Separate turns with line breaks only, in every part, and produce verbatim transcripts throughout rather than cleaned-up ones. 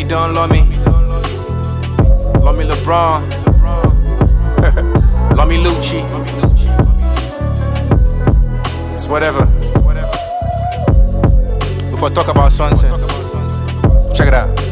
me Don, love me. Love me LeBron. Love me Lucci. It's whatever. If I talk about sunset, check it out.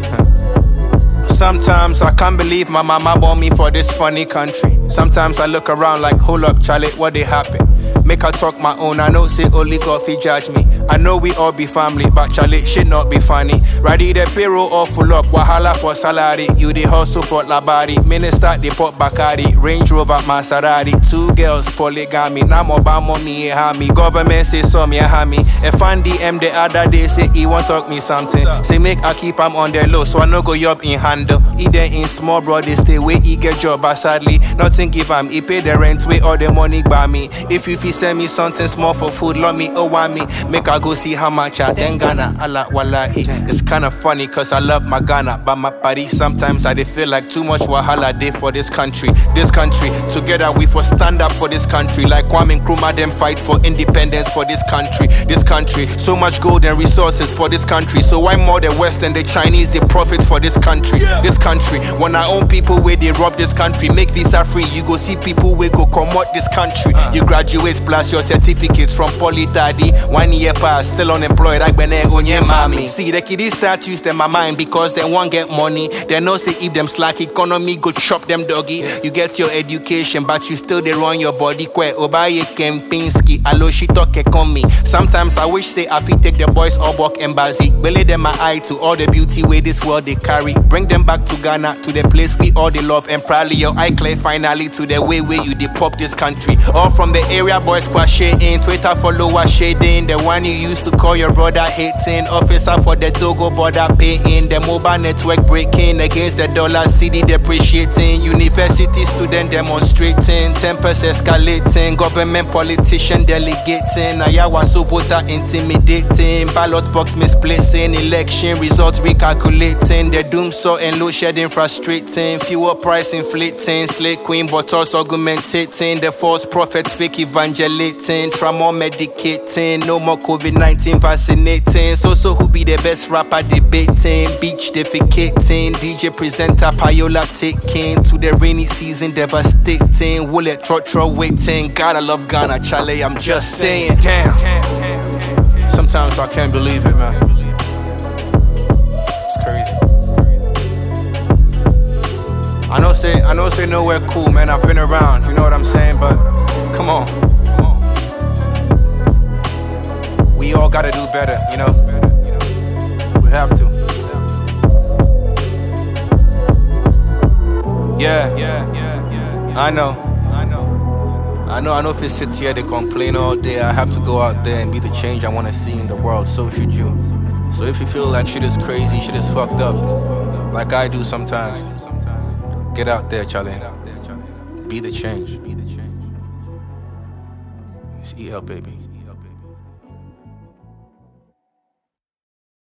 Sometimes I can't believe my mama born me for this funny country. Sometimes I look around like, hold up, Charlie, what they happen? Make her talk my own, I know say only God fi judge me. I know we all be family, but Charlie, shit not be funny. Ready the payroll all full up, wahala for salary. You the hustle for labari, minister the pop Bacardi. Range Rover Maserati, two girls polygamy. Now Obama me a me, government say some ya hammy. If I D M the other day say he want talk me something. Say make I keep him on the low, so I no go up in handle. Either in small brother stay where he get job, but sadly nothing give him. He pay the rent way all the money by me. If you fi send me something small for food, love me, oh why me. Make I go see how much I then Ghana, Allah wallahi. It's kinda funny cause I love my Ghana, but my body sometimes I dey feel like too much wahala day for this country. This country, together we for stand up for this country. Like Kwame Nkrumah them fight for independence for this country. This country, so much gold and resources for this country. So why more the West and the Chinese they profit for this country? This country, when our own people where they rob this country, make visa free, you go see people where go come out this country. You graduate plus your certificates from Poly Daddy. One year past, still unemployed, I been on your mommy. See, the kiddies start use them my mind because they won't get money. They know say if them slack economy, go chop them doggy. You get your education, but you still they run your body. Kwe Obaye Kempinski, alo she talk on me. Sometimes I wish say I fit take the boys all walk embassy. Belay them my eye to all the beauty way this world they carry. Bring them back to Ghana, to the place we all they love and proudly your eye clear finally to the way where you they pop this country. All from the area boys squash in Twitter follower shading. The one you used to call your brother hating. Officer for the Togo border paying. The mobile network breaking against the dollar city depreciating. University student demonstrating. Tempers escalating. Government politician delegating. Ayawa so voter intimidating. Ballot box misplacing. Election results recalculating. The doom saw and load shedding frustrating. Fuel price inflating. Slave queen but also augmentating. The false prophets fake evangelating. Trauma medicating. No more COVID nineteen vaccinating. So so who be the best rapper debating? Beach defecating. D J presenter Payola taking. To the rainy season devastating. Wallet trotro waiting. Gotta love Ghana, Charlie, I'm just saying. Damn. Sometimes I can't believe it, man. It's crazy. I know say I know say nowhere cool, man. I've been around, you know what I'm saying, but come on. We all gotta do better, you know. We have to. Yeah, yeah, yeah, yeah. I know. I know. I know. I know. If it sits here, they complain all day. I have to go out there and be the change I want to see in the world. So should you. So if you feel like shit is crazy, shit is fucked up, like I do sometimes, get out there, Charlie. Be the change. Be the change. It's E L, baby.